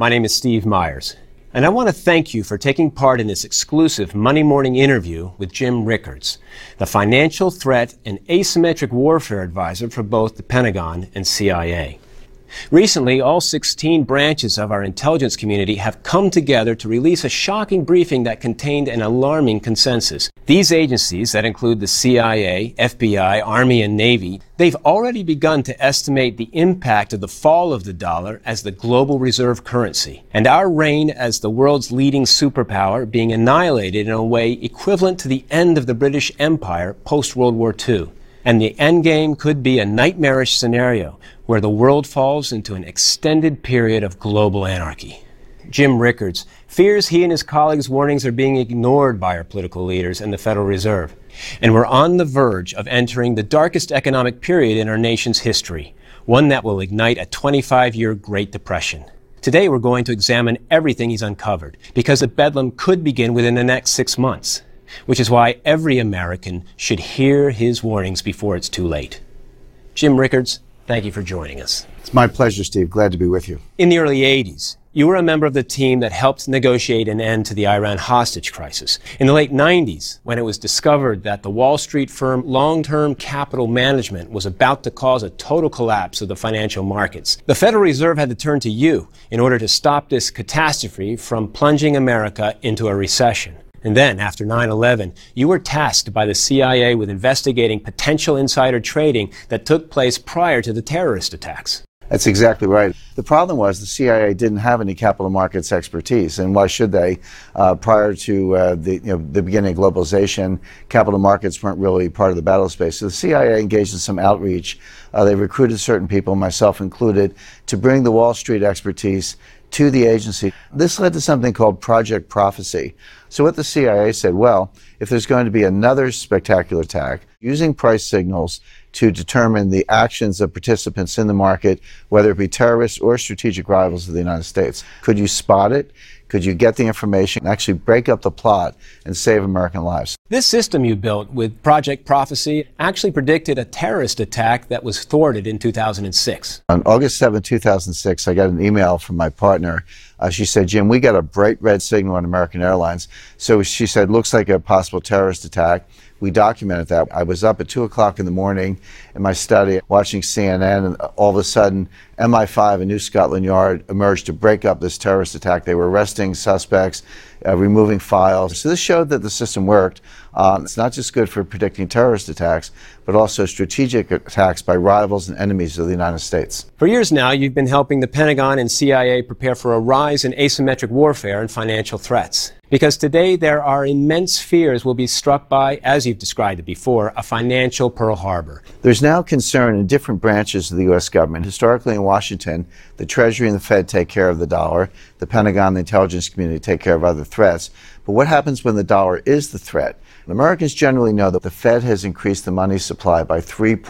My name is Steve Myers, and I want to thank you for taking part in this exclusive Monday morning interview with Jim Rickards, the financial threat and asymmetric warfare advisor for both the Pentagon and CIA. Recently, all 16 branches of our intelligence community have come together to release a shocking briefing that contained an alarming consensus. These agencies, that include the CIA, FBI, Army, and Navy, they've already begun to estimate the impact of the fall of the dollar as the global reserve currency, and our reign as the world's leading superpower being annihilated in a way equivalent to the end of the British Empire post-World War II. And the endgame could be a nightmarish scenario where the world falls into an extended period of global anarchy. Jim Rickards fears he and his colleagues' warnings are being ignored by our political leaders and the Federal Reserve. And we're on the verge of entering the darkest economic period in our nation's history, one that will ignite a 25-year Great Depression. Today, we're going to examine everything he's uncovered, because the bedlam could begin within the next 6 months, which is why every American should hear his warnings before it's too late. Jim Rickards, thank you for joining us. It's my pleasure, Steve. Glad to be with you. In the early 80s, you were a member of the team that helped negotiate an end to the Iran hostage crisis. In the late 90s, when it was discovered that the Wall Street firm Long-Term Capital Management was about to cause a total collapse of the financial markets, the Federal Reserve had to turn to you in order to stop this catastrophe from plunging America into a recession. And then, after 9/11, you were tasked by the CIA with investigating potential insider trading that took place prior to the terrorist attacks. That's exactly right. The problem was the CIA didn't have any capital markets expertise, and why should they? Prior to the beginning of globalization, capital markets weren't really part of the battle space. So the CIA engaged in some outreach. They recruited certain people, myself included, to bring the Wall Street expertise to the agency. This led to something called Project Prophecy. So what the CIA said, well, if there's going to be another spectacular attack, using price signals to determine the actions of participants in the market, whether it be terrorists or strategic rivals of the United States, could you spot it? Could you get the information and actually break up the plot and save American lives? This system you built with Project Prophecy actually predicted a terrorist attack that was thwarted in 2006. On August 7, 2006, I got an email from my partner. She said, Jim, we got a bright red signal on American Airlines. So she said, looks like a possible terrorist attack. We documented that. I was up at 2 o'clock in the morning in my study watching CNN, and all of a sudden MI5 and New Scotland Yard emerged to break up this terrorist attack. They were arresting suspects, removing files. So this showed that the system worked. It's not just good for predicting terrorist attacks, but also strategic attacks by rivals and enemies of the United States. For years now, you've been helping the Pentagon and CIA prepare for a rise in asymmetric warfare and financial threats. Because today there are immense fears we'll be struck by, as you've described it before, a financial Pearl Harbor. There's now concern in different branches of the U.S. government. Historically in Washington, the Treasury and the Fed take care of the dollar. The Pentagon and the intelligence community take care of other threats. But what happens when the dollar is the threat? Americans generally know that the Fed has increased the money supply by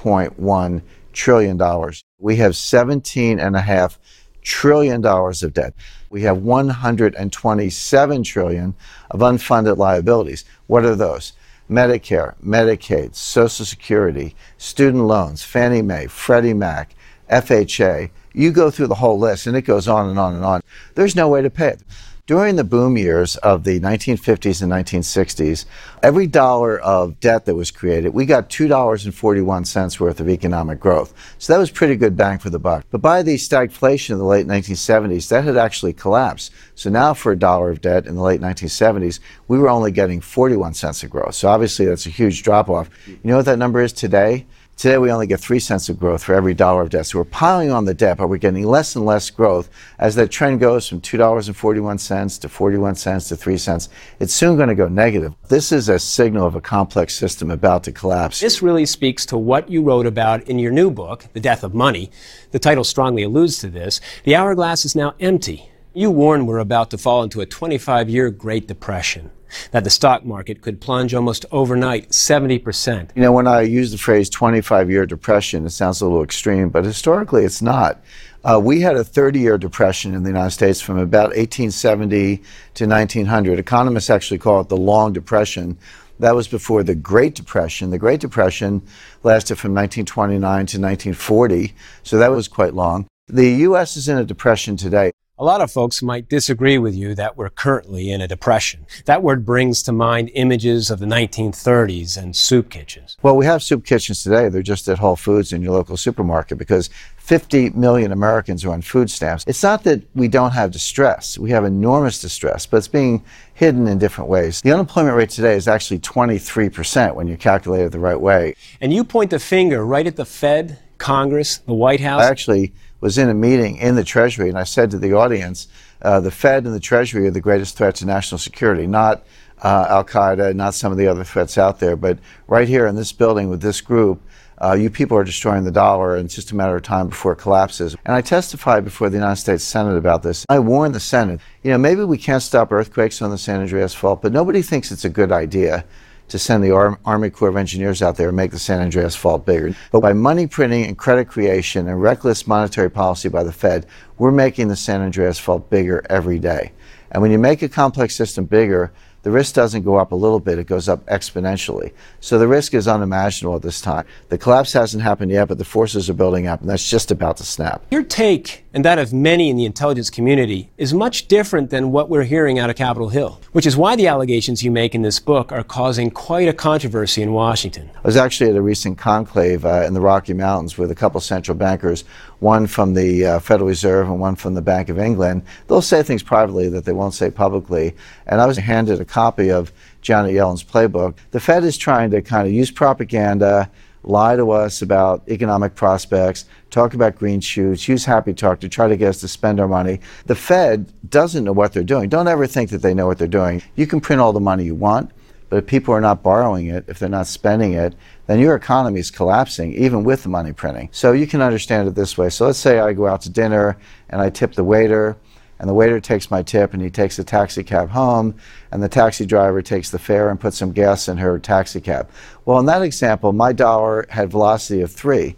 $3.1 trillion. We have $17.5 trillion of debt. We have $127 trillion of unfunded liabilities. What are those? Medicare, Medicaid, Social Security, student loans, Fannie Mae, Freddie Mac, FHA. You go through the whole list, and it goes on and on and on. There's no way to pay it. During the boom years of the 1950s and 1960s, every dollar of debt that was created, we got $2.41 worth of economic growth. So that was pretty good bang for the buck. But by the stagflation of the late 1970s, that had actually collapsed. So now for a dollar of debt in the late 1970s, we were only getting 41 cents of growth. So obviously that's a huge drop off. You know what that number is today? Today we only get 3 cents of growth for every dollar of debt. So we're piling on the debt, but we're getting less and less growth as that trend goes from $2.41 to 41 cents to 3 cents. It's soon going to go negative. This is a signal of a complex system about to collapse. This really speaks to what you wrote about in your new book, The Death of Money. The title strongly alludes to this. The hourglass is now empty. You warn we're about to fall into a 25-year Great Depression, that the stock market could plunge almost overnight 70%. You know, when I use the phrase 25-year depression, it sounds a little extreme, but historically it's not. We had a 30-year depression in the United States from about 1870 to 1900. Economists actually call it the Long Depression. That was before the Great Depression. The Great Depression lasted from 1929 to 1940, so that was quite long. The U.S. is in a depression today. A lot of folks might disagree with you that we're currently in a depression. That word brings to mind images of the 1930s and soup kitchens. Well, we have soup kitchens today. They're just at Whole Foods in your local supermarket because 50 million Americans are on food stamps. It's not that we don't have distress. We have enormous distress, but it's being hidden in different ways. The unemployment rate today is actually 23% when you calculate it the right way. And you point the finger right at the Fed, Congress, the White House. I actually was in a meeting in the Treasury, and I said to the audience, the Fed and the Treasury are the greatest threat to national security, not Al-Qaeda, not some of the other threats out there, but right here in this building with this group, you people are destroying the dollar, and it's just a matter of time before it collapses. And I testified before the United States Senate about this. I warned the Senate, maybe we can't stop earthquakes on the San Andreas Fault, but nobody thinks it's a good idea to send the Army Corps of Engineers out there and make the San Andreas Fault bigger. But by money printing and credit creation and reckless monetary policy by the Fed, we're making the San Andreas Fault bigger every day. And when you make a complex system bigger, the risk doesn't go up a little bit, it goes up exponentially. So the risk is unimaginable at this time. The collapse hasn't happened yet, but the forces are building up, and that's just about to snap. Your take, and that of many in the intelligence community, is much different than what we're hearing out of Capitol Hill, which is why the allegations you make in this book are causing quite a controversy in Washington. I was actually at a recent conclave in the Rocky Mountains with a couple central bankers, one from the Federal Reserve and one from the Bank of England. They'll say things privately that they won't say publicly, and I was handed a copy of Janet Yellen's playbook. The Fed is trying to kind of use propaganda, lie to us about economic prospects, talk about green shoots, use happy talk to try to get us to spend our money. The Fed doesn't know what they're doing. Don't ever think that they know what they're doing. You can print all the money you want, but if people are not borrowing it, if they're not spending it, then your economy is collapsing, even with the money printing. So you can understand it this way. So let's say I go out to dinner and I tip the waiter, and the waiter takes my tip and he takes a taxi cab home, and the taxi driver takes the fare and puts some gas in her taxi cab. Well, in that example, my dollar had velocity of 3.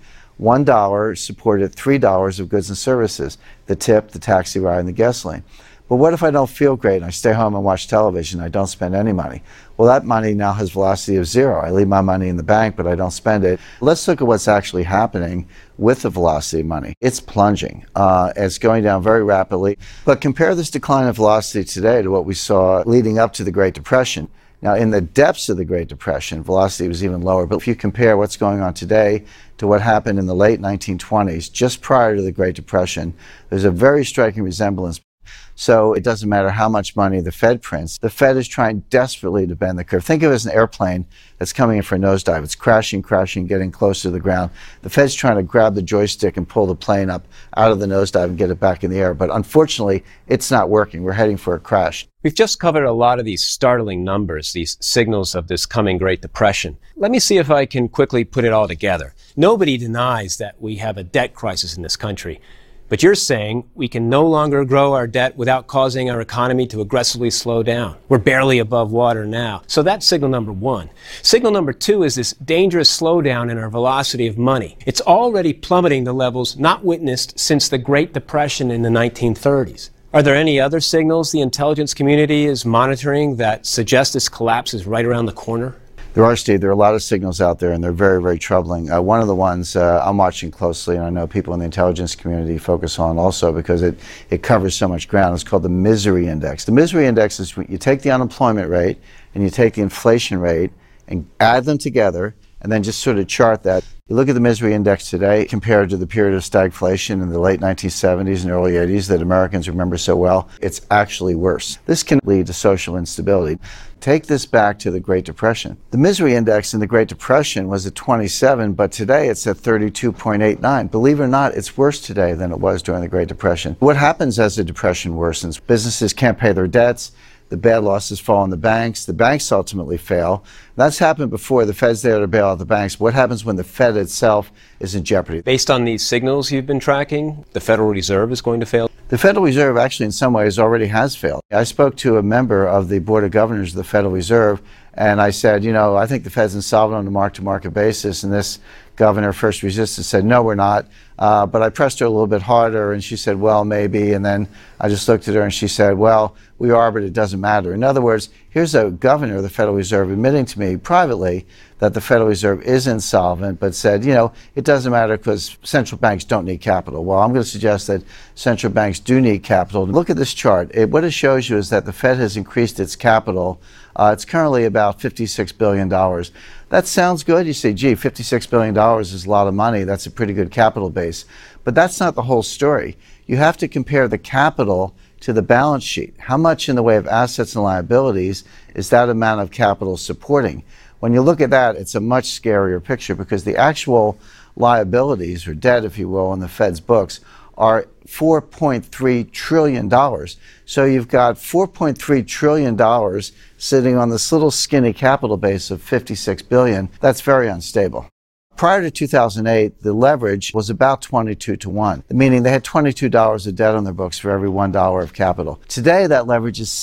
$1 supported $3 of goods and services, the tip, the taxi ride, and the gasoline. But what if I don't feel great and I stay home and watch television and I don't spend any money? Well, that money now has velocity of 0. I leave my money in the bank, but I don't spend it. Let's look at what's actually happening with the velocity of money. It's plunging. It's going down very rapidly. But compare this decline of velocity today to what we saw leading up to the Great Depression. Now, in the depths of the Great Depression, velocity was even lower. But if you compare what's going on today to what happened in the late 1920s, just prior to the Great Depression, there's a very striking resemblance. So it doesn't matter how much money the Fed prints. The Fed is trying desperately to bend the curve. Think of it as an airplane that's coming in for a nosedive. It's crashing, getting close to the ground. The Fed's trying to grab the joystick and pull the plane up out of the nosedive and get it back in the air. But unfortunately, it's not working. We're heading for a crash. We've just covered a lot of these startling numbers, these signals of this coming Great Depression. Let me see if I can quickly put it all together. Nobody denies that we have a debt crisis in this country. But you're saying we can no longer grow our debt without causing our economy to aggressively slow down. We're barely above water now. So that's signal number 1. Signal number 2 is this dangerous slowdown in our velocity of money. It's already plummeting to levels not witnessed since the Great Depression in the 1930s. Are there any other signals the intelligence community is monitoring that suggest this collapse is right around the corner? There are, Steve. There are a lot of signals out there, and they're very, very troubling. One of the ones I'm watching closely, and I know people in the intelligence community focus on also because it covers so much ground, is called the misery index. The misery index is when you take the unemployment rate and you take the inflation rate and add them together and then just sort of chart that. You look at the misery index today compared to the period of stagflation in the late 1970s and early 80s that Americans remember so well, it's actually worse. This can lead to social instability. Take this back to the Great Depression. The misery index in the Great Depression was at 27, but today it's at 32.89. Believe it or not, it's worse today than it was during the Great Depression. What happens as the depression worsens? Businesses can't pay their debts. The bad losses fall on the banks. The banks ultimately fail. That's happened before. The Fed's there to bail out the banks. What happens when the Fed itself is in jeopardy? Based on these signals you've been tracking, the Federal Reserve is going to fail? The Federal Reserve actually in some ways already has failed. I spoke to a member of the Board of Governors of the Federal Reserve, and I said, I think the Fed's insolvent on a mark-to-market basis, and this governor, First Resistance, said, no, we're not. But I pressed her a little bit harder, and she said, well, maybe. And then I just looked at her, and she said, well, we are, but it doesn't matter. In other words, here's a governor of the Federal Reserve admitting to me privately that the Federal Reserve is insolvent, but said, it doesn't matter because central banks don't need capital. Well, I'm going to suggest that central banks do need capital. Look at this chart. What it shows you is that the Fed has increased its capital. It's currently about $56 billion. That sounds good. You say, gee, $56 billion is a lot of money. That's a pretty good capital base. But that's not the whole story. You have to compare the capital to the balance sheet. How much in the way of assets and liabilities is that amount of capital supporting? When you look at that, it's a much scarier picture because the actual liabilities, or debt, if you will, in the Fed's books are $4.3 trillion. So you've got $4.3 trillion sitting on this little skinny capital base of $56 billion. That's very unstable. Prior to 2008, the leverage was about 22 to 1, meaning they had $22 of debt on their books for every $1 of capital. Today, that leverage is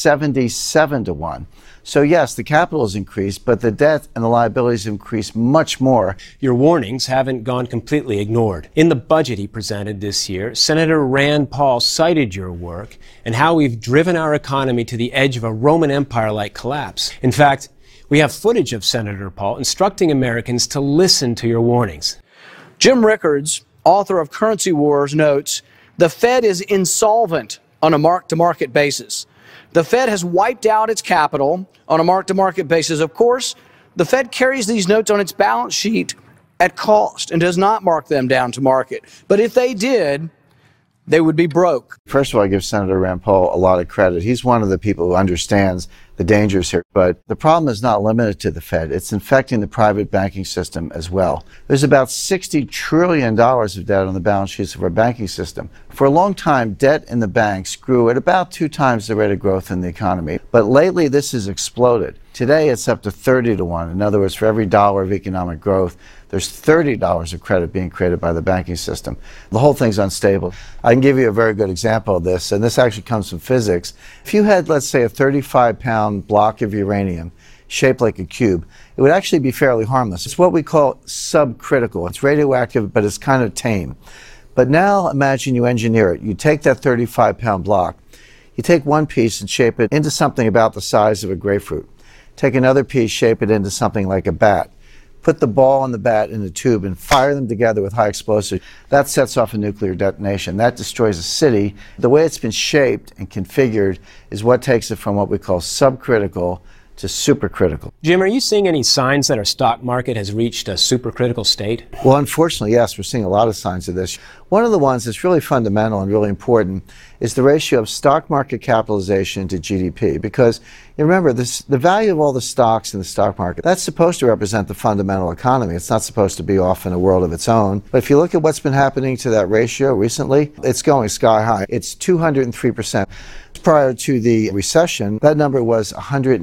77 to 1. So yes, the capital has increased, but the debt and the liabilities have increased much more. Your warnings haven't gone completely ignored. In the budget he presented this year, Senator Rand Paul cited your work and how we've driven our economy to the edge of a Roman Empire-like collapse. In fact, we have footage of Senator Paul instructing Americans to listen to your warnings. Jim Rickards, author of Currency Wars, notes, the Fed is insolvent on a mark-to-market basis. The Fed has wiped out its capital on a mark-to-market basis. Of course, the Fed carries these notes on its balance sheet at cost and does not mark them down to market. But if they did, they would be broke. First of all, I give Senator Rand Paul a lot of credit. He's one of the people who understands the dangers here. But the problem is not limited to the Fed. It's infecting the private banking system as well. There's about $60 trillion of debt on the balance sheets of our banking system. For a long time, debt in the banks grew at about 2 times the rate of growth in the economy. But lately, this has exploded. Today, it's up to 30 to 1. In other words, for every dollar of economic growth, there's $30 of credit being created by the banking system. The whole thing's unstable. I can give you a very good example of this, and this actually comes from physics. If you had, let's say, a 35-pound block of uranium shaped like a cube, it would actually be fairly harmless. It's what we call subcritical. It's radioactive, but it's kind of tame. But now imagine you engineer it. You take that 35-pound block, you take one piece and shape it into something about the size of a grapefruit. Take another piece, shape it into something like a bat. Put the ball and the bat in a tube and fire them together with high explosives. That sets off a nuclear detonation. That destroys a city. The way it's been shaped and configured is what takes it from what we call subcritical to supercritical. Jim, are you seeing any signs that our stock market has reached a supercritical state? Well, unfortunately, yes, we're seeing a lot of signs of this. One of the ones that's really fundamental and really important is the ratio of stock market capitalization to GDP. Because you remember, the value of all the stocks in the stock market, that's supposed to represent the fundamental economy. It's not supposed to be off in a world of its own. But if you look at what's been happening to that ratio recently, it's going sky high. It's 203%. Prior to the recession, that number was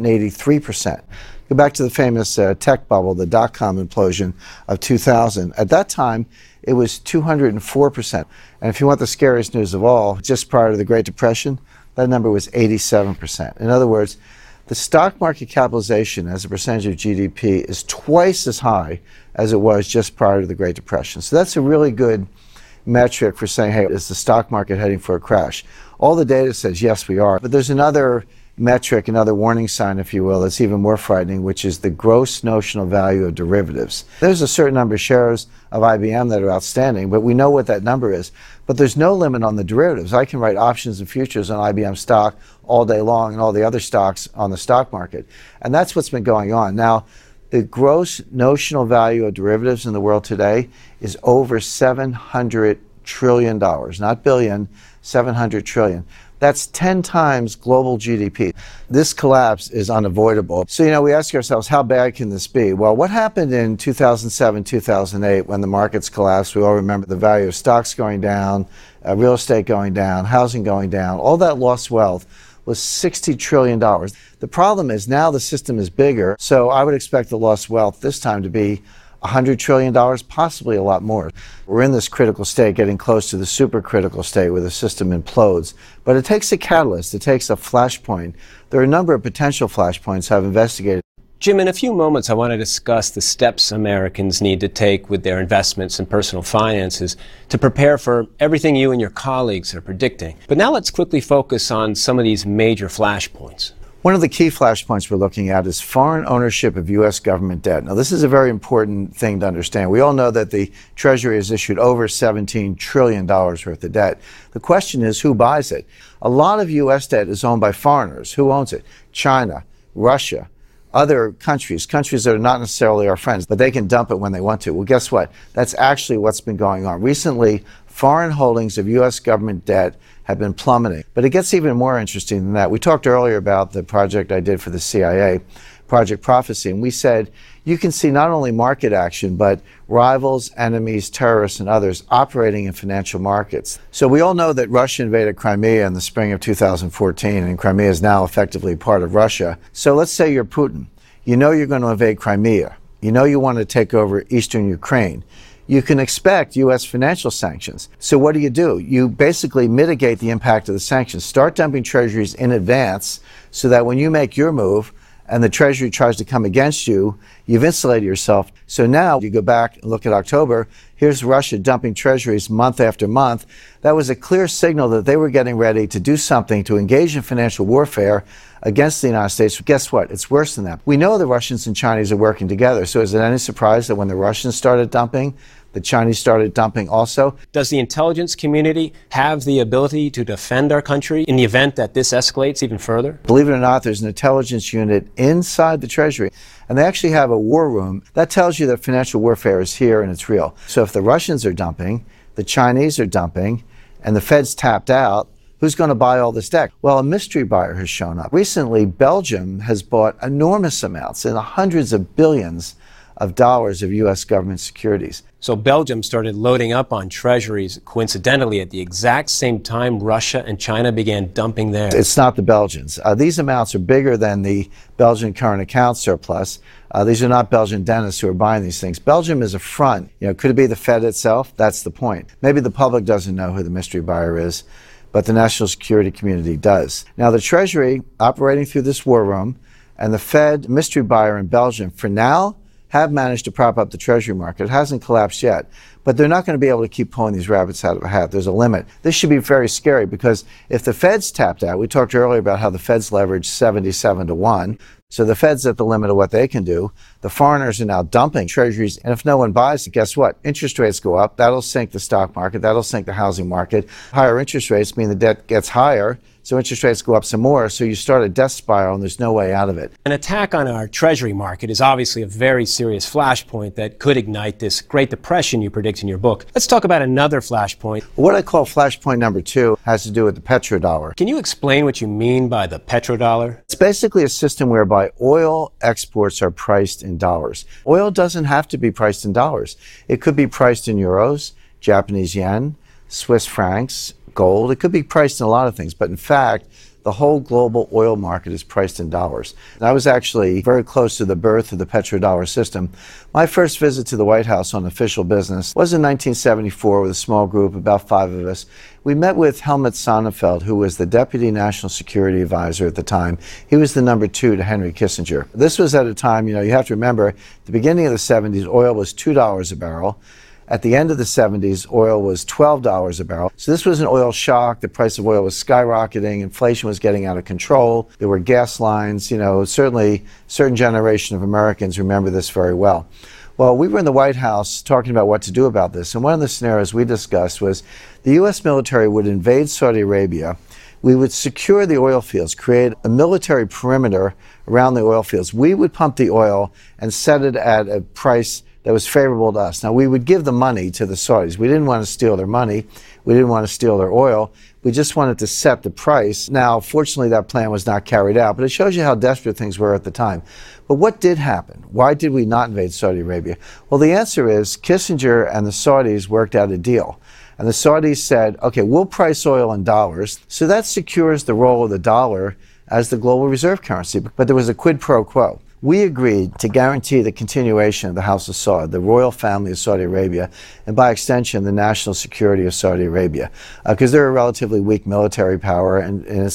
183%. Go back to the famous tech bubble, the dot-com implosion of 2000. At that time, it was 204%. And if you want the scariest news of all, just prior to the Great Depression, that number was 87%. In other words, the stock market capitalization as a percentage of GDP is twice as high as it was just prior to the Great Depression. So that's a really good metric for saying, hey, is the stock market heading for a crash? All the data says, yes, we are. But there's another metric, another warning sign, if you will, that's even more frightening, which is the gross notional value of derivatives. There's a certain number of shares of IBM that are outstanding, but we know what that number is. But there's no limit on the derivatives. I can write options and futures on IBM stock all day long and all the other stocks on the stock market. And that's what's been going on. Now, the gross notional value of derivatives in the world today is over $700 trillion, not billion, 700 trillion. That's 10 times global GDP. This collapse is unavoidable. So, we ask ourselves, how bad can this be? Well, what happened in 2007, 2008 when the markets collapsed? We all remember the value of stocks going down, real estate going down, housing going down. All that lost wealth was $60 trillion. The problem is now the system is bigger, so I would expect the lost wealth this time to be $100 trillion, possibly a lot more. We're in this critical state, getting close to the supercritical state where the system implodes. But it takes a catalyst. It takes a flashpoint. There are a number of potential flashpoints I've investigated. Jim, in a few moments, I want to discuss the steps Americans need to take with their investments and personal finances to prepare for everything you and your colleagues are predicting. But now let's quickly focus on some of these major flashpoints. One of the key flashpoints we're looking at is foreign ownership of U.S. government debt. Now, this is a very important thing to understand. We all know that the Treasury has issued over $17 trillion worth of debt. The question is, who buys it? A lot of U.S. debt is owned by foreigners. Who owns it? China, Russia, other countries that are not necessarily our friends, but they can dump it when they want to. Well, guess what? That's actually what's been going on. Recently, foreign holdings of U.S. government debt have been plummeting. But it gets even more interesting than that. We talked earlier about the project I did for the CIA, Project Prophecy, and we said you can see not only market action, but rivals, enemies, terrorists, and others operating in financial markets. So we all know that Russia invaded Crimea in the spring of 2014, and Crimea is now effectively part of Russia. So let's say you're Putin. You know you're going to invade Crimea. You know you want to take over eastern Ukraine. You can expect U.S. financial sanctions. So what do? You basically mitigate the impact of the sanctions. Start dumping treasuries in advance so that when you make your move and the Treasury tries to come against you, you've insulated yourself. So now you go back and look at October. Here's Russia dumping treasuries month after month. That was a clear signal that they were getting ready to do something to engage in financial warfare against the United States. Guess what? It's worse than that. We know the Russians and Chinese are working together. So is it any surprise that when the Russians started dumping, the Chinese started dumping also? Does the intelligence community have the ability to defend our country in the event that this escalates even further? Believe it or not, there's an intelligence unit inside the Treasury, and they actually have a war room. That tells you that financial warfare is here and it's real. So if the Russians are dumping, the Chinese are dumping, and the Fed's tapped out, who's going to buy all this debt? Well, a mystery buyer has shown up. Recently, Belgium has bought enormous amounts, in the hundreds of billions of dollars of U.S. government securities. So Belgium started loading up on treasuries coincidentally at the exact same time Russia and China began dumping theirs. It's not the Belgians. These amounts are bigger than the Belgian current account surplus. These are not Belgian dentists who are buying these things. Belgium is a front. Could it be the Fed itself? That's the point. Maybe the public doesn't know who the mystery buyer is, but the national security community does. Now, the Treasury, operating through this war room, and the Fed mystery buyer in Belgium, for now, have managed to prop up the Treasury market. It hasn't collapsed yet, but they're not going to be able to keep pulling these rabbits out of a hat. There's a limit. This should be very scary because if the Fed's tapped out, we talked earlier about how the Fed's leveraged 77-1. So the Fed's at the limit of what they can do. The foreigners are now dumping treasuries, and if no one buys it, guess what? Interest rates go up. That'll sink the stock market. That'll sink the housing market. Higher interest rates mean the debt gets higher, so interest rates go up some more. So you start a death spiral, and there's no way out of it. An attack on our treasury market is obviously a very serious flashpoint that could ignite this Great Depression you predict in your book. Let's talk about another flashpoint. What I call flashpoint number 2 has to do with the petrodollar. Can you explain what you mean by the petrodollar? It's basically a system whereby oil exports are priced in dollars. Oil doesn't have to be priced in dollars. It could be priced in euros, Japanese yen, Swiss francs, gold. It could be priced in a lot of things, but in fact, the whole global oil market is priced in dollars. And I was actually very close to the birth of the petrodollar system. My first visit to the White House on official business was in 1974 with a small group, about 5 of us. We met with Helmut Sonnenfeld, who was the Deputy National Security Advisor at the time. He was the number 2 to Henry Kissinger. This was at a time, you have to remember, at the beginning of the 70s, oil was $2 a barrel. At the end of the 70s, oil was $12 a barrel. So this was an oil shock. The price of oil was skyrocketing. Inflation was getting out of control. There were gas lines. Certainly a certain generation of Americans remember this very well. Well, we were in the White House talking about what to do about this. And one of the scenarios we discussed was the U.S. military would invade Saudi Arabia. We would secure the oil fields, create a military perimeter around the oil fields. We would pump the oil and set it at a price that was favorable to us. Now, we would give the money to the Saudis. We didn't want to steal their money. We didn't want to steal their oil. We just wanted to set the price. Now, fortunately, that plan was not carried out, but it shows you how desperate things were at the time. But what did happen? Why did we not invade Saudi Arabia? Well, the answer is Kissinger and the Saudis worked out a deal. And the Saudis said, okay, we'll price oil in dollars. So that secures the role of the dollar as the global reserve currency. But there was a quid pro quo. We agreed to guarantee the continuation of the House of Saud, the royal family of Saudi Arabia, and by extension, the national security of Saudi Arabia, because they're a relatively weak military power, and it's a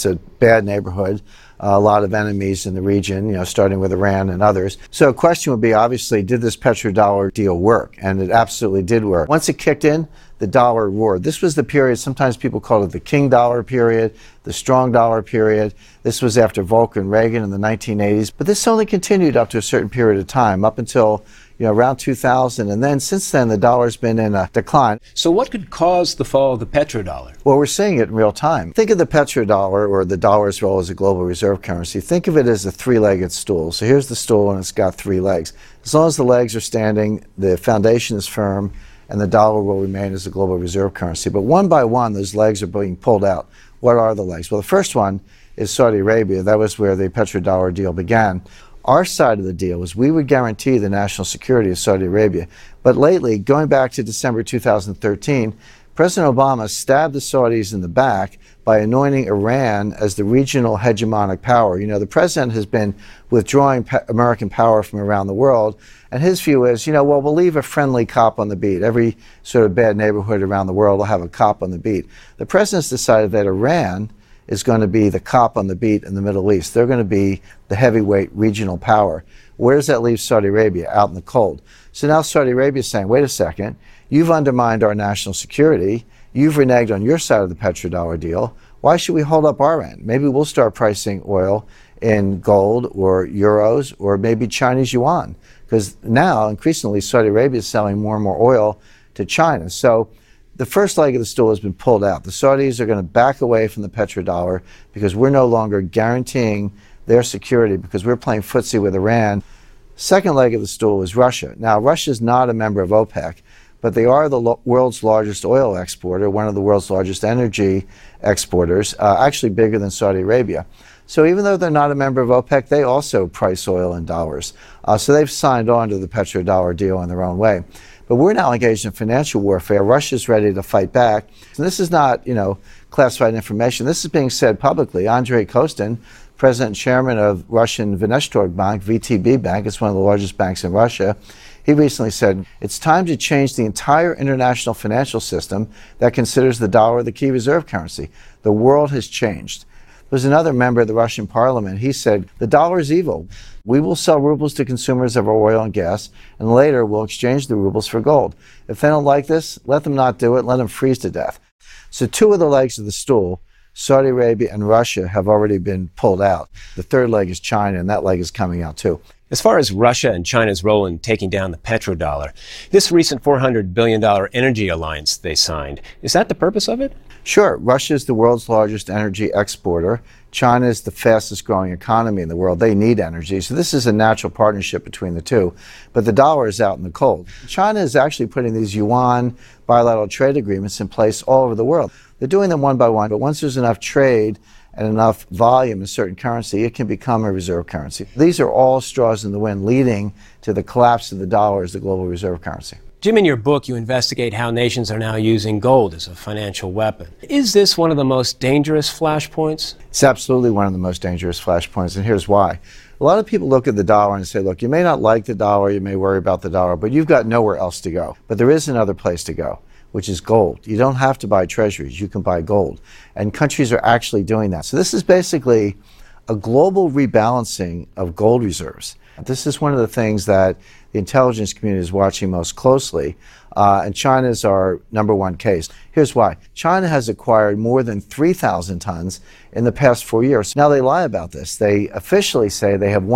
bad neighborhood, a lot of enemies in the region, starting with Iran and others. So a question would be, obviously, did this petrodollar deal work? And it absolutely did work. Once it kicked in, the dollar roared. This was the period, sometimes people call it the king dollar period, the strong dollar period. This was after Volcker and Reagan in the 1980s. But this only continued up to a certain period of time, up until around 2000. And then since then, the dollar's been in a decline. So what could cause the fall of the petrodollar? Well, we're seeing it in real time. Think of the petrodollar, or the dollar's role as a global reserve currency. Think of it as a three-legged stool. So here's the stool, and it's got three legs. As long as the legs are standing, the foundation is firm, and the dollar will remain as a global reserve currency. But one by one, those legs are being pulled out. What are the legs? Well, the first one is Saudi Arabia. That was where the petrodollar deal began. Our side of the deal was we would guarantee the national security of Saudi Arabia. But lately, going back to December 2013, President Obama stabbed the Saudis in the back by anointing Iran as the regional hegemonic power. The president has been withdrawing American power from around the world, and his view is, we'll leave a friendly cop on the beat. Every sort of bad neighborhood around the world will have a cop on the beat. The president's decided that Iran is going to be the cop on the beat in the Middle East. They're going to be the heavyweight regional power. Where does that leave Saudi Arabia? Out in the cold. So now Saudi Arabia is saying, wait a second, you've undermined our national security. You've reneged on your side of the petrodollar deal. Why should we hold up our end? Maybe we'll start pricing oil in gold or euros or maybe Chinese yuan. Because now, increasingly, Saudi Arabia is selling more and more oil to China. So the first leg of the stool has been pulled out. The Saudis are going to back away from the petrodollar because we're no longer guaranteeing their security because we're playing footsie with Iran. Second leg of the stool is Russia. Now, Russia is not a member of OPEC, but they are the world's largest oil exporter, one of the world's largest energy exporters, actually bigger than Saudi Arabia. So even though they're not a member of OPEC, they also price oil in dollars. So they've signed on to the petrodollar deal in their own way. But we're now engaged in financial warfare. Russia's ready to fight back. And this is not, classified information. This is being said publicly. Andrei Kostin, president and chairman of Russian Vnestorg Bank, VTB Bank, it's one of the largest banks in Russia, he recently said, it's time to change the entire international financial system that considers the dollar the key reserve currency. The world has changed. There's another member of the Russian parliament. He said, the dollar is evil. We will sell rubles to consumers of our oil and gas, and later we'll exchange the rubles for gold. If they don't like this, let them not do it. Let them freeze to death. So two of the legs of the stool, Saudi Arabia and Russia, have already been pulled out. The third leg is China, and that leg is coming out too. As far as Russia and China's role in taking down the petrodollar, this recent $400 billion energy alliance they signed, is that the purpose of it? Sure. Russia is the world's largest energy exporter. China is the fastest growing economy in the world. They need energy. So this is a natural partnership between the two. But the dollar is out in the cold. China is actually putting these yuan bilateral trade agreements in place all over the world. They're doing them one by one, but once there's enough trade and enough volume in a certain currency, it can become a reserve currency. These are all straws in the wind leading to the collapse of the dollar as the global reserve currency. Jim, in your book, you investigate how nations are now using gold as a financial weapon. Is this one of the most dangerous flashpoints? It's absolutely one of the most dangerous flashpoints, and here's why. A lot of people look at the dollar and say, look, you may not like the dollar, you may worry about the dollar, but you've got nowhere else to go. But there is another place to go, which is gold. You don't have to buy treasuries, you can buy gold. And countries are actually doing that. So this is basically a global rebalancing of gold reserves. This is one of the things that the intelligence community is watching most closely, and China is our number one case. Here's why. China has acquired more than 3,000 tons in the past 4 years. Now they lie about this. They officially say they have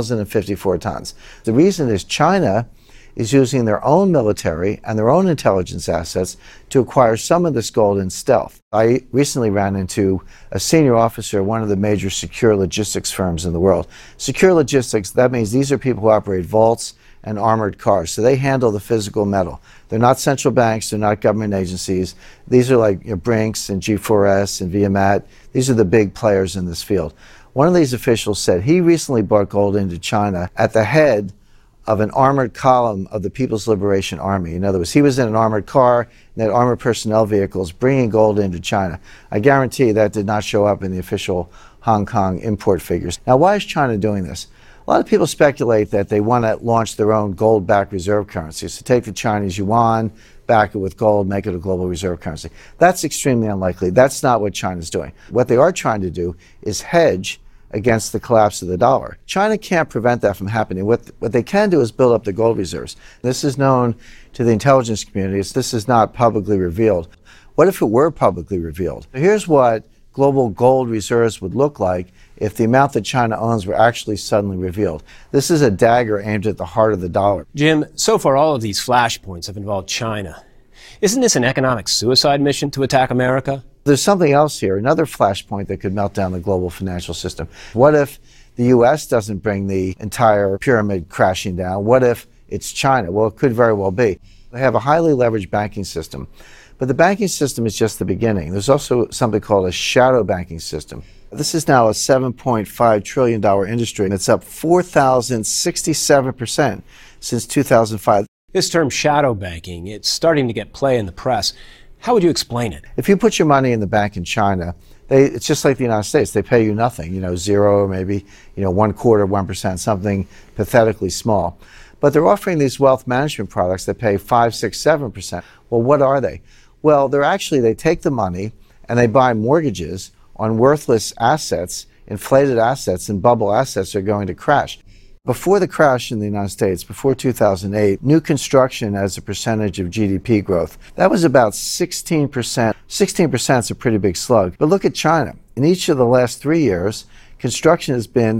1,054 tons. The reason is China is using their own military and their own intelligence assets to acquire some of this gold in stealth. I recently ran into a senior officer of one of the major secure logistics firms in the world. Secure logistics, that means these are people who operate vaults and armored cars. So they handle the physical metal. They're not central banks, they're not government agencies. These are like Brinks and G4S and Viamat. These are the big players in this field. One of these officials said he recently brought gold into China at the head of an armored column of the People's Liberation Army. In other words, he was in an armored car and had armored personnel vehicles bringing gold into China. I guarantee that did not show up in the official Hong Kong import figures. Now, why is China doing this? A lot of people speculate that they want to launch their own gold-backed reserve currency. So take the Chinese yuan, back it with gold, make it a global reserve currency. That's extremely unlikely. That's not what China's doing. What they are trying to do is hedge against the collapse of the dollar. China can't prevent that from happening. What they can do is build up the gold reserves. This is known to the intelligence community. This is not publicly revealed. What if it were publicly revealed? Here's what global gold reserves would look like if the amount that China owns were actually suddenly revealed. This is a dagger aimed at the heart of the dollar. Jim, so far all of these flashpoints have involved China. Isn't this an economic suicide mission to attack America? There's something else here, another flashpoint that could melt down the global financial system. What if the U.S. doesn't bring the entire pyramid crashing down? What if it's China? Well, it could very well be. They have a highly leveraged banking system, but the banking system is just the beginning. There's also something called a shadow banking system. This is now a $7.5 trillion industry, and it's up 4,067% since 2005. This term shadow banking, it's starting to get play in the press. How would you explain it? If you put your money in the bank in China, it's just like the United States. They pay you nothing, zero, maybe, 1/4, 1%, something pathetically small. But they're offering these wealth management products that pay 5, 6, 7%. Well, what are they? Well, they take the money and they buy mortgages on worthless assets, inflated assets, and bubble assets that are going to crash. Before the crash in the United States, before 2008, new construction as a percentage of GDP growth, that was about 16%. 16% is a pretty big slug. But look at China. In each of the last 3 years, construction has been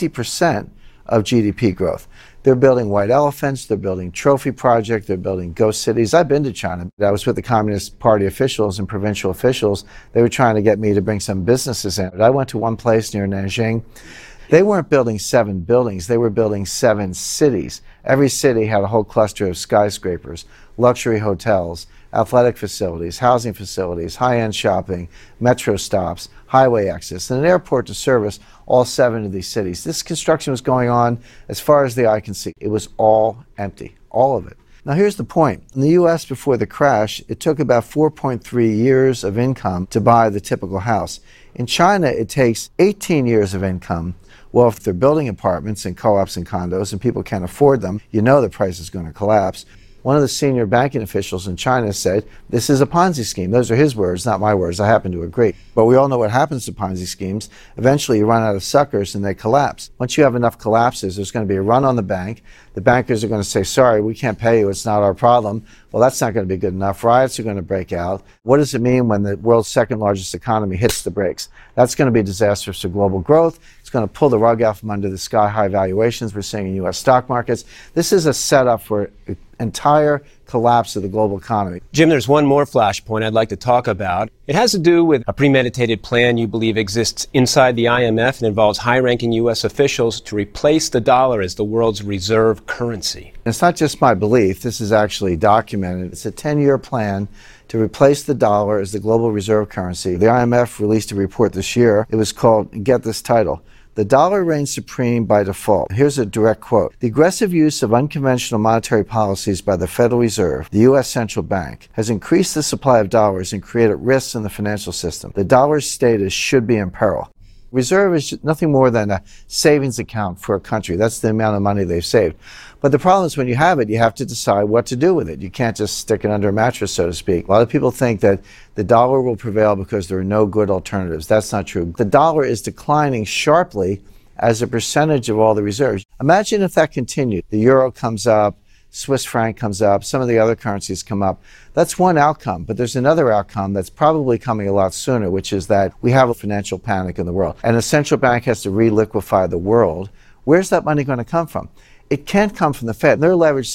50% of GDP growth. They're building white elephants, they're building trophy projects, they're building ghost cities. I've been to China. I was with the Communist Party officials and provincial officials. They were trying to get me to bring some businesses in. I went to one place near Nanjing. They weren't building 7 buildings, they were building 7 cities. Every city had a whole cluster of skyscrapers, luxury hotels, athletic facilities, housing facilities, high-end shopping, metro stops, highway access, and an airport to service all 7 of these cities. This construction was going on as far as the eye can see. It was all empty, all of it. Now here's the point. In the U.S. before the crash, it took about 4.3 years of income to buy the typical house. In China, it takes 18 years of income. Well, if they're building apartments and co-ops and condos and people can't afford them, the price is going to collapse. One of the senior banking officials in China said, this is a Ponzi scheme. Those are his words, not my words. I happen to agree. But we all know what happens to Ponzi schemes. Eventually, you run out of suckers and they collapse. Once you have enough collapses, there's going to be a run on the bank. The bankers are going to say, sorry, we can't pay you. It's not our problem. Well, that's not going to be good enough. Riots are going to break out. What does it mean when the world's second largest economy hits the brakes? That's going to be disastrous for global growth. It's going to pull the rug out from under the sky-high valuations we're seeing in U.S. stock markets. This is a setup for entire collapse of the global economy. Jim, there's one more flashpoint I'd like to talk about. It has to do with a premeditated plan you believe exists inside the IMF and involves high-ranking U.S. officials to replace the dollar as the world's reserve currency. It's not just my belief. This is actually documented. It's a 10-year plan to replace the dollar as the global reserve currency. The IMF released a report this year. It was called, get this title, "The Dollar Reigns Supreme by Default." Here's a direct quote. "The aggressive use of unconventional monetary policies by the Federal Reserve, the U.S. Central Bank, has increased the supply of dollars and created risks in the financial system. The dollar's status should be in peril." Reserve is nothing more than a savings account for a country. That's the amount of money they've saved. But the problem is when you have it, you have to decide what to do with it. You can't just stick it under a mattress, so to speak. A lot of people think that the dollar will prevail because there are no good alternatives. That's not true. The dollar is declining sharply as a percentage of all the reserves. Imagine if that continued. The euro comes up, Swiss franc comes up, some of the other currencies come up. That's one outcome, but there's another outcome that's probably coming a lot sooner, which is that we have a financial panic in the world. And a central bank has to re-liquefy the world. Where's that money going to come from? It can't come from the Fed. They're leveraged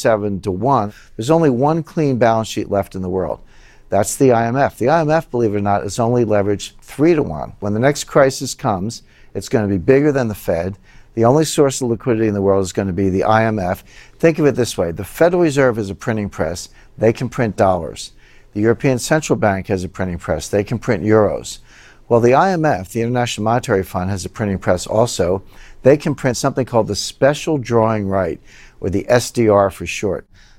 77-1. There's only one clean balance sheet left in the world. That's the IMF. The IMF, believe it or not, is only leveraged 3-1. When the next crisis comes, it's going to be bigger than the Fed. The only source of liquidity in the world is going to be the IMF. Think of it this way. The Federal Reserve is a printing press. They can print dollars. The European Central Bank has a printing press. They can print euros. Well, the IMF, the International Monetary Fund, has a printing press also. They can print something called the special drawing right, or the SDR for short.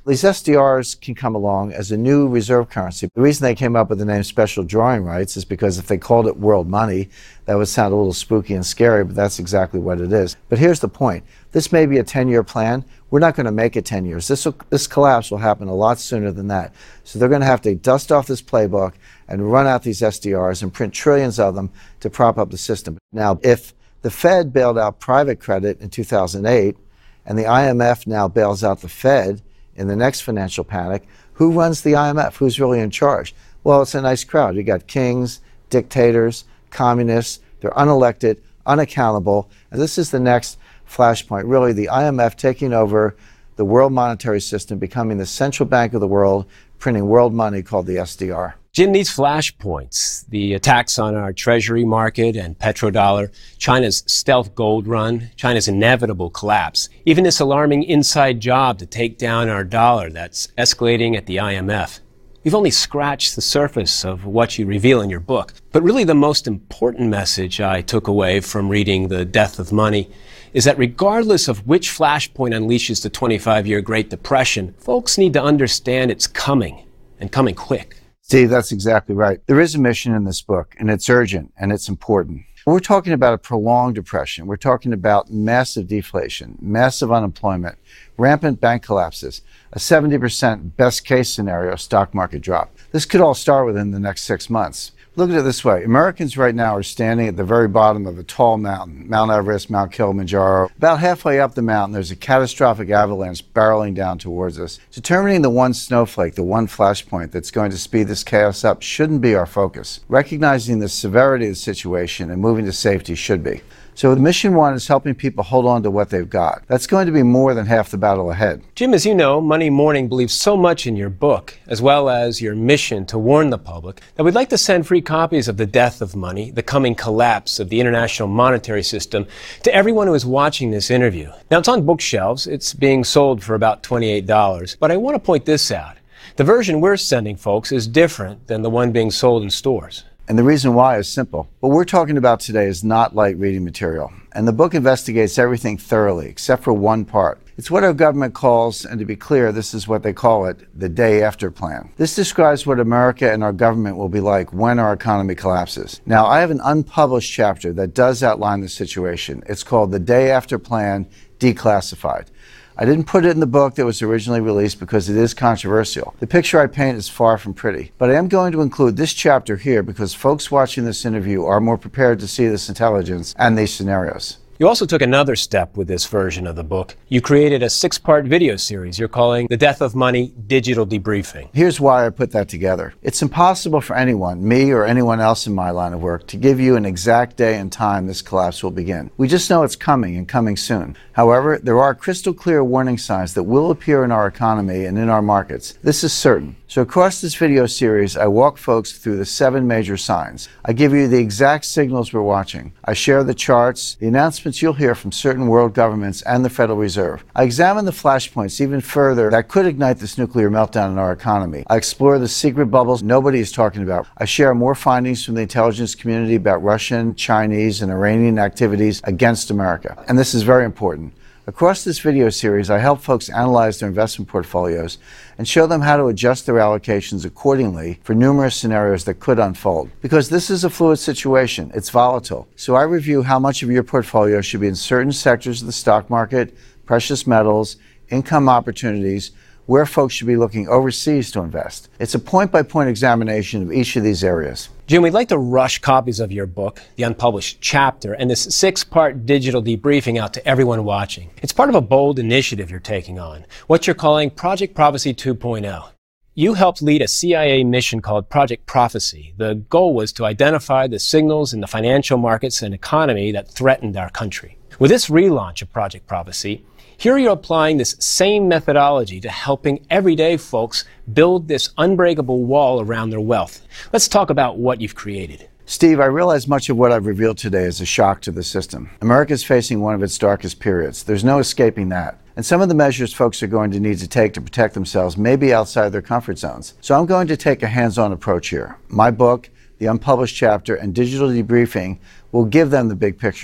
These SDRs can come along as a new reserve currency. The reason they came up with the name special drawing rights is because if they called it world money, that would sound a little spooky and scary, but that's exactly what it is. But here's the point. This may be a 10-year plan. We're not going to make it 10 years. This collapse will happen a lot sooner than that. So they're going to have to dust off this playbook and run out these SDRs and print trillions of them to prop up the system. Now, if the Fed bailed out private credit in 2008, and the IMF now bails out the Fed in the next financial panic, who runs the IMF? Who's really in charge? Well, it's a nice crowd. You got kings, dictators, communists. They're unelected, unaccountable. And this is the next flashpoint. Really, the IMF taking over the world monetary system, becoming the central bank of the world, printing world money called the SDR. Jim, these flashpoints, the attacks on our treasury market and petrodollar, China's stealth gold run, China's inevitable collapse, even this alarming inside job to take down our dollar that's escalating at the IMF. You've only scratched the surface of what you reveal in your book. But really the most important message I took away from reading The Death of Money is that regardless of which flashpoint unleashes the 25-year Great Depression, folks need to understand it's coming, and coming quick. Steve, that's exactly right. There is a mission in this book, and it's urgent, and it's important. We're talking about a prolonged depression. We're talking about massive deflation, massive unemployment, rampant bank collapses, a 70% best-case scenario stock market drop. This could all start within the next 6 months. Look at it this way. Americans right now are standing at the very bottom of a tall mountain, Mount Everest, Mount Kilimanjaro. About halfway up the mountain, there's a catastrophic avalanche barreling down towards us. Determining the one snowflake, the one flashpoint that's going to speed this chaos up shouldn't be our focus. Recognizing the severity of the situation and moving to safety should be. So mission one is helping people hold on to what they've got. That's going to be more than half the battle ahead. Jim, as you know, Money Morning believes so much in your book, as well as your mission to warn the public, that we'd like to send free copies of The Death of Money, the coming collapse of the international monetary system, to everyone who is watching this interview. Now, it's on bookshelves. It's being sold for about $28. But I want to point this out. The version we're sending folks is different than the one being sold in stores. And the reason why is simple. What we're talking about today is not light reading material. And the book investigates everything thoroughly, except for one part. It's what our government calls, and to be clear, this is what they call it, the day after plan. This describes what America and our government will be like when our economy collapses. Now, I have an unpublished chapter that does outline the situation. It's called The Day After Plan Declassified. I didn't put it in the book that was originally released because it is controversial. The picture I paint is far from pretty. But I am going to include this chapter here because folks watching this interview are more prepared to see this intelligence and these scenarios. You also took another step with this version of the book. You created a 6-part video series you're calling The Death of Money Digital Debriefing. Here's why I put that together. It's impossible for anyone, me or anyone else in my line of work, to give you an exact day and time this collapse will begin. We just know it's coming and coming soon. However, there are crystal clear warning signs that will appear in our economy and in our markets. This is certain. So across this video series, I walk folks through the 7 major signs. I give you the exact signals we're watching. I share the charts, the announcements you'll hear from certain world governments and the Federal Reserve. I examine the flashpoints even further that could ignite this nuclear meltdown in our economy. I explore the secret bubbles nobody is talking about. I share more findings from the intelligence community about Russian, Chinese, and Iranian activities against America. And this is very important. Across this video series, I help folks analyze their investment portfolios and show them how to adjust their allocations accordingly for numerous scenarios that could unfold. Because this is a fluid situation, it's volatile. So I review how much of your portfolio should be in certain sectors of the stock market, precious metals, income opportunities, where folks should be looking overseas to invest. It's a point-by-point examination of each of these areas. Jim, we'd like to rush copies of your book, the unpublished chapter, and this 6-part digital debriefing out to everyone watching. It's part of a bold initiative you're taking on, what you're calling Project Prophecy 2.0. You helped lead a CIA mission called Project Prophecy. The goal was to identify the signals in the financial markets and economy that threatened our country. With this relaunch of Project Prophecy, here you're applying this same methodology to helping everyday folks build this unbreakable wall around their wealth. Let's talk about what you've created. Steve, I realize much of what I've revealed today is a shock to the system. America is facing one of its darkest periods. There's no escaping that. And some of the measures folks are going to need to take to protect themselves may be outside their comfort zones. So I'm going to take a hands-on approach here. My book, the unpublished chapter, and digital debriefing will give them the big picture.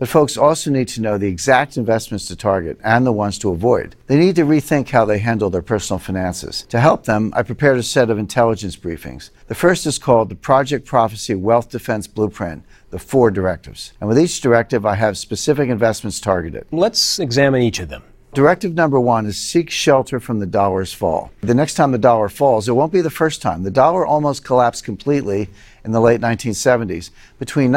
But folks also need to know the exact investments to target and the ones to avoid. They need to rethink how they handle their personal finances. To help them, I prepared a set of intelligence briefings. The first is called the Project Prophecy Wealth Defense Blueprint, the 4 directives. And with each directive, I have specific investments targeted. Let's examine each of them. Directive number 1 is seek shelter from the dollar's fall. The next time the dollar falls, it won't be the first time. The dollar almost collapsed completely in the late 1970s. Between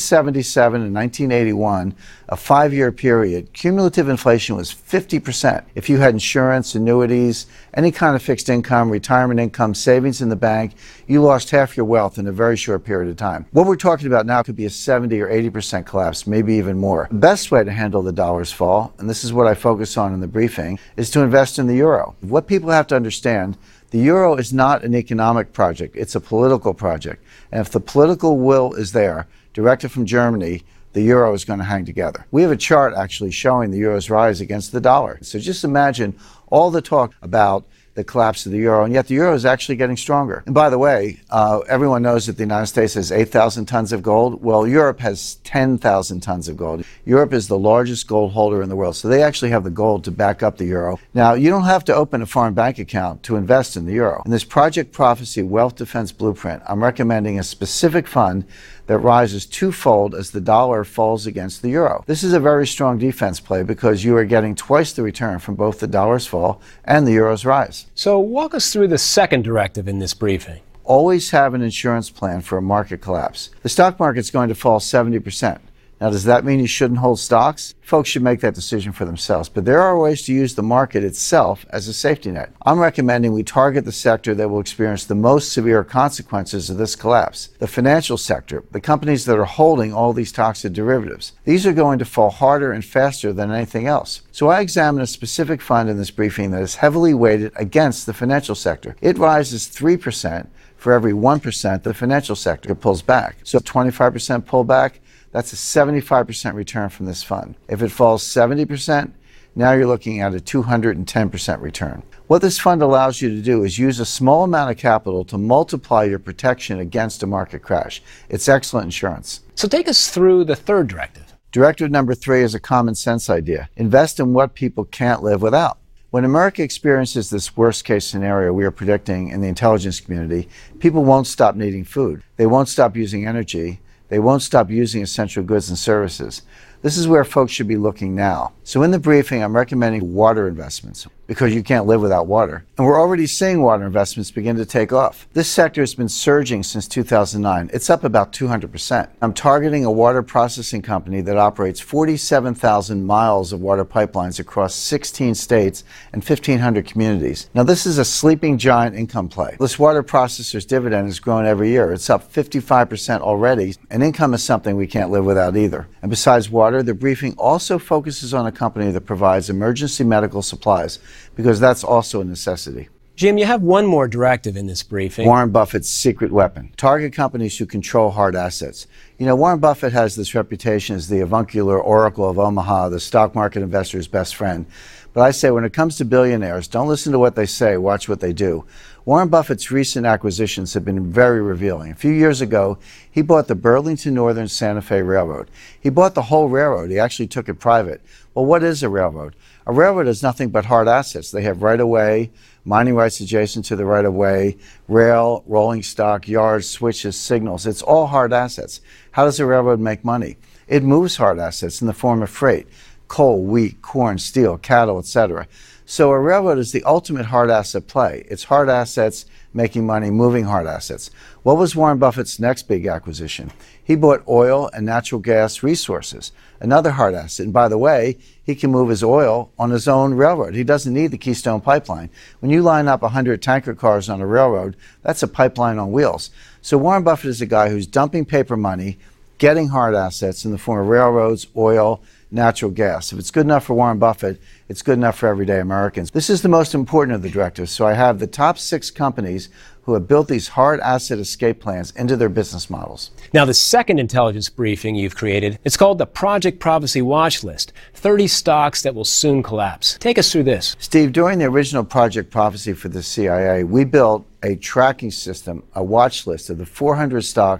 1977 and 1981, a 5-year period, cumulative inflation was 50%. If you had insurance, annuities, any kind of fixed income, retirement income, savings in the bank, you lost half your wealth in a very short period of time. What we're talking about now could be a 70 or 80% collapse, maybe even more. The best way to handle the dollar's fall, and this is what I focus on in the briefing, is to invest in the euro. What people have to understand, the euro is not an economic project, it's a political project. And if the political will is there, directed from Germany, the euro is going to hang together. We have a chart actually showing the euro's rise against the dollar. So just imagine all the talk about the collapse of the euro, and yet the euro is actually getting stronger. And by the way, everyone knows that the United States has 8,000 tons of gold. Well, Europe has 10,000 tons of gold. Europe is the largest gold holder in the world, so they actually have the gold to back up the euro. Now, you don't have to open a foreign bank account to invest in the euro. In this Project Prophecy Wealth Defense Blueprint, I'm recommending a specific fund that rises twofold as the dollar falls against the euro. This is a very strong defense play because you are getting twice the return from both the dollar's fall and the euro's rise. So walk us through the second directive in this briefing. Always have an insurance plan for a market collapse. The stock market's going to fall 70%. Now, does that mean you shouldn't hold stocks? Folks should make that decision for themselves, but there are ways to use the market itself as a safety net. I'm recommending we target the sector that will experience the most severe consequences of this collapse. The financial sector, the companies that are holding all these toxic derivatives. These are going to fall harder and faster than anything else. So I examine a specific fund in this briefing that is heavily weighted against the financial sector. It rises 3% for every 1% the financial sector pulls back. So 25% pullback, that's a 75% return from this fund. If it falls 70%, now you're looking at a 210% return. What this fund allows you to do is use a small amount of capital to multiply your protection against a market crash. It's excellent insurance. So take us through the third directive. Directive number 3 is a common sense idea. Invest in what people can't live without. When America experiences this worst case scenario we are predicting in the intelligence community, people won't stop needing food. They won't stop using energy. They won't stop using essential goods and services. This is where folks should be looking now. So in the briefing, I'm recommending water investments because you can't live without water. And we're already seeing water investments begin to take off. This sector has been surging since 2009. It's up about 200%. I'm targeting a water processing company that operates 47,000 miles of water pipelines across 16 states and 1,500 communities. Now, this is a sleeping giant income play. This water processor's dividend has grown every year. It's up 55% already, and income is something we can't live without either. And besides water, the briefing also focuses on a company that provides emergency medical supplies, because that's also a necessity. Jim, you have one more directive in this briefing. Warren Buffett's secret weapon. Target companies who control hard assets. You know, Warren Buffett has this reputation as the avuncular oracle of Omaha, the stock market investor's best friend. But I say when it comes to billionaires, don't listen to what they say, watch what they do. Warren Buffett's recent acquisitions have been very revealing. A few years ago, he bought the Burlington Northern Santa Fe Railroad. He bought the whole railroad. He actually took it private. Well, what is a railroad? A railroad is nothing but hard assets. They have right-of-way, mining rights adjacent to the right-of-way, rail, rolling stock, yards, switches, signals. It's all hard assets. How does a railroad make money? It moves hard assets in the form of freight: coal, wheat, corn, steel, cattle, etc. So a railroad is the ultimate hard asset play. It's hard assets making money, moving hard assets. What was Warren Buffett's next big acquisition? He bought oil and natural gas resources, another hard asset. And by the way, he can move his oil on his own railroad. He doesn't need the Keystone Pipeline. When you line up 100 tanker cars on a railroad, that's a pipeline on wheels. So Warren Buffett is a guy who's dumping paper money, getting hard assets in the form of railroads, oil, natural gas. If it's good enough for Warren Buffett, it's good enough for everyday Americans. This is the most important of the directives. So I have the top 6 companies who have built these hard asset escape plans into their business models. Now, the second intelligence briefing you've created, it's called the Project Prophecy Watch List, 30 stocks that will soon collapse. Take us through this. Steve, during the original Project Prophecy for the CIA, we built a tracking system, a watch list of the 400 stocks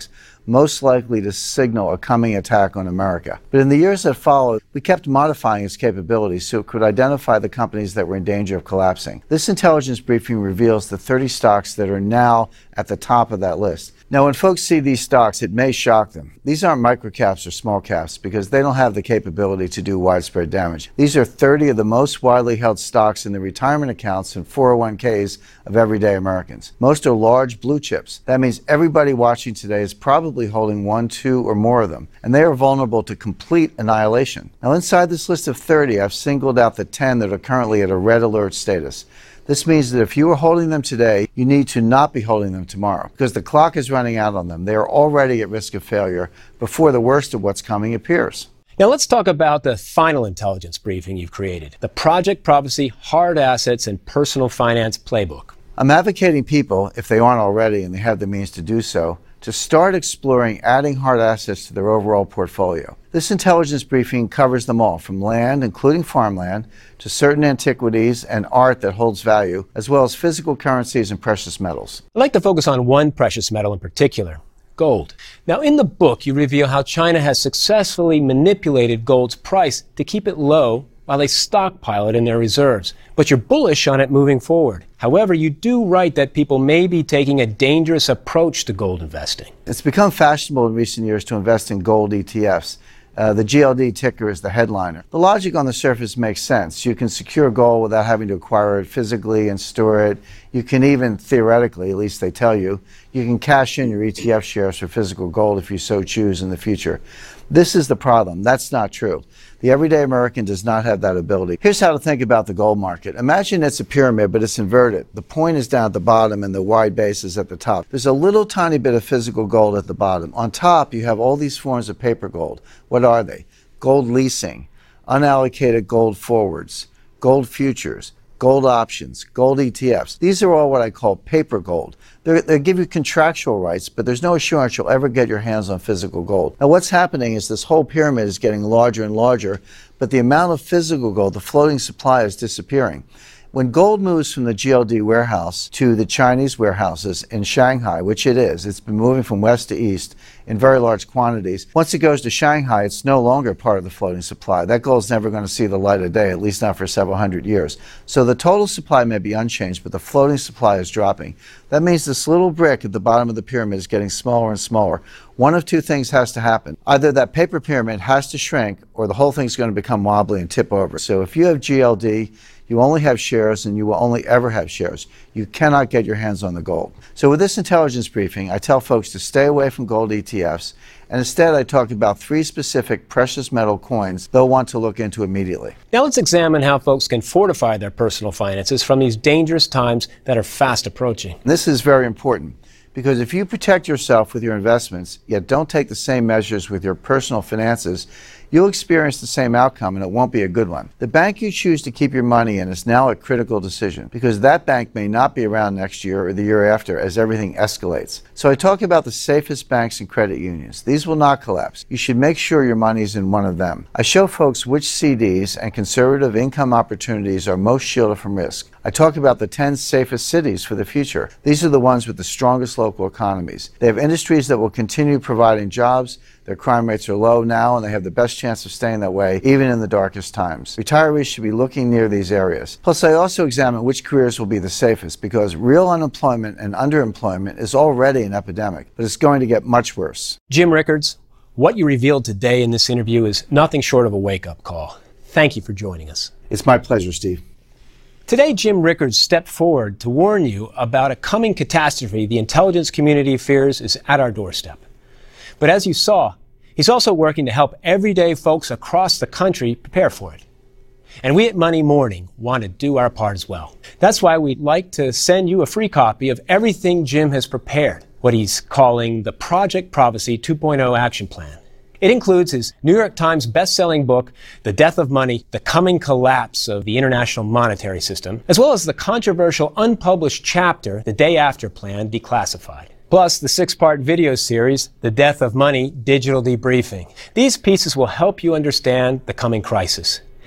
most likely to signal a coming attack on America. But in the years that followed, we kept modifying its capabilities so it could identify the companies that were in danger of collapsing. This intelligence briefing reveals the 30 stocks that are now at the top of that list. Now, when folks see these stocks, it may shock them. These aren't microcaps or small caps because they don't have the capability to do widespread damage. These are 30 of the most widely held stocks in the retirement accounts and 401ks of everyday Americans. Most are large blue chips. That means everybody watching today is probably holding one, two, or more of them, and they are vulnerable to complete annihilation. Now, inside this list of 30, I've singled out the 10 that are currently at a red alert status. This means that if you are holding them today, you need to not be holding them tomorrow because the clock is running out on them. They are already at risk of failure before the worst of what's coming appears. Now let's talk about the final intelligence briefing you've created, the Project Prophecy Hard Assets and Personal Finance Playbook. I'm advocating people, if they aren't already and they have the means to do so, to start exploring adding hard assets to their overall portfolio. This intelligence briefing covers them all, from land, including farmland, to certain antiquities and art that holds value, as well as physical currencies and precious metals. I'd like to focus on one precious metal in particular, gold. Now, in the book, you reveal how China has successfully manipulated gold's price to keep it low while they stockpile it in their reserves. But you're bullish on it moving forward. However, you do write that people may be taking a dangerous approach to gold investing. It's become fashionable in recent years to invest in gold ETFs. The GLD ticker is the headliner. The logic on the surface makes sense. You can secure gold without having to acquire it physically and store it. You can even, theoretically, at least they tell you, you can cash in your ETF shares for physical gold if you so choose in the future. This is the problem. That's not true. The everyday American does not have that ability. Here's how to think about the gold market. Imagine it's a pyramid, but it's inverted. The point is down at the bottom and the wide base is at the top. There's a little tiny bit of physical gold at the bottom. On top, you have all these forms of paper gold. What are they? Gold leasing, unallocated gold forwards, gold futures, gold options, gold ETFs. These are all what I call paper gold. They give you contractual rights, but there's no assurance you'll ever get your hands on physical gold. Now, what's happening is this whole pyramid is getting larger and larger, but the amount of physical gold, the floating supply, is disappearing. When gold moves from the GLD warehouse to the Chinese warehouses in Shanghai, which it is, it's been moving from west to east in very large quantities. Once it goes to Shanghai, it's no longer part of the floating supply. That gold is never going to see the light of day, at least not for several hundred years. So the total supply may be unchanged, but the floating supply is dropping. That means this little brick at the bottom of the pyramid is getting smaller and smaller. One of two things has to happen. Either that paper pyramid has to shrink, or the whole thing's going to become wobbly and tip over. So if you have GLD, you only have shares and you will only ever have shares. You cannot get your hands on the gold. So with this intelligence briefing, I tell folks to stay away from gold ETFs, and instead I talk about 3 specific precious metal coins they'll want to look into immediately. Now let's examine how folks can fortify their personal finances from these dangerous times that are fast approaching. This is very important, because if you protect yourself with your investments, yet don't take the same measures with your personal finances, you'll experience the same outcome, and it won't be a good one. The bank you choose to keep your money in is now a critical decision, because that bank may not be around next year or the year after as everything escalates. So I talk about the safest banks and credit unions. These will not collapse. You should make sure your money's in one of them. I show folks which CDs and conservative income opportunities are most shielded from risk. I talk about the 10 safest cities for the future. These are the ones with the strongest local economies. They have industries that will continue providing jobs. Their crime rates are low now, and they have the best chance of staying that way, even in the darkest times. Retirees should be looking near these areas. Plus, I also examine which careers will be the safest, because real unemployment and underemployment is already an epidemic, but it's going to get much worse. Jim Rickards, what you revealed today in this interview is nothing short of a wake-up call. Thank you for joining us. It's my pleasure, Steve. Today, Jim Rickards stepped forward to warn you about a coming catastrophe the intelligence community fears is at our doorstep. But as you saw, he's also working to help everyday folks across the country prepare for it. And we at Money Morning want to do our part as well. That's why we'd like to send you a free copy of everything Jim has prepared, what he's calling the Project Prophecy 2.0 Action Plan. It includes his New York Times best-selling book, The Death of Money, The Coming Collapse of the International Monetary System, as well as the controversial unpublished chapter, The Day After Plan, Declassified. Plus the 6-part video series, The Death of Money, Digital Debriefing. These pieces will help you understand the coming crisis.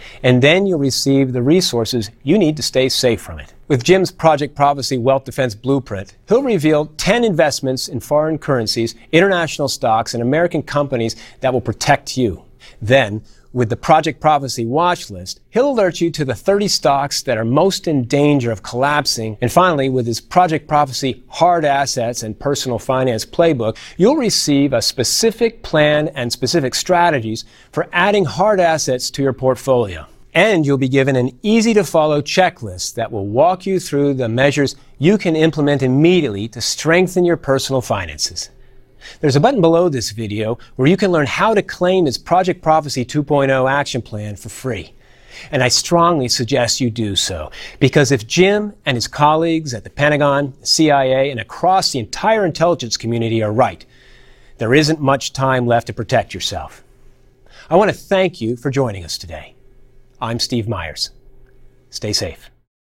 And then you'll receive the resources you need to stay safe from it. With Jim's Project Prophecy Wealth Defense Blueprint, he'll reveal 10 investments in foreign currencies, international stocks, and American companies that will protect you. Then, with the Project Prophecy watch list, he'll alert you to the 30 stocks that are most in danger of collapsing. And finally, with his Project Prophecy hard assets and personal finance playbook, you'll receive a specific plan and specific strategies for adding hard assets to your portfolio. And you'll be given an easy-to-follow checklist that will walk you through the measures you can implement immediately to strengthen your personal finances. There's a button below this video where you can learn how to claim his Project Prophecy 2.0 action plan for free. And I strongly suggest you do so, because if Jim and his colleagues at the Pentagon, CIA, and across the entire intelligence community are right, there isn't much time left to protect yourself. I want to thank you for joining us today. I'm Steve Myers. Stay safe.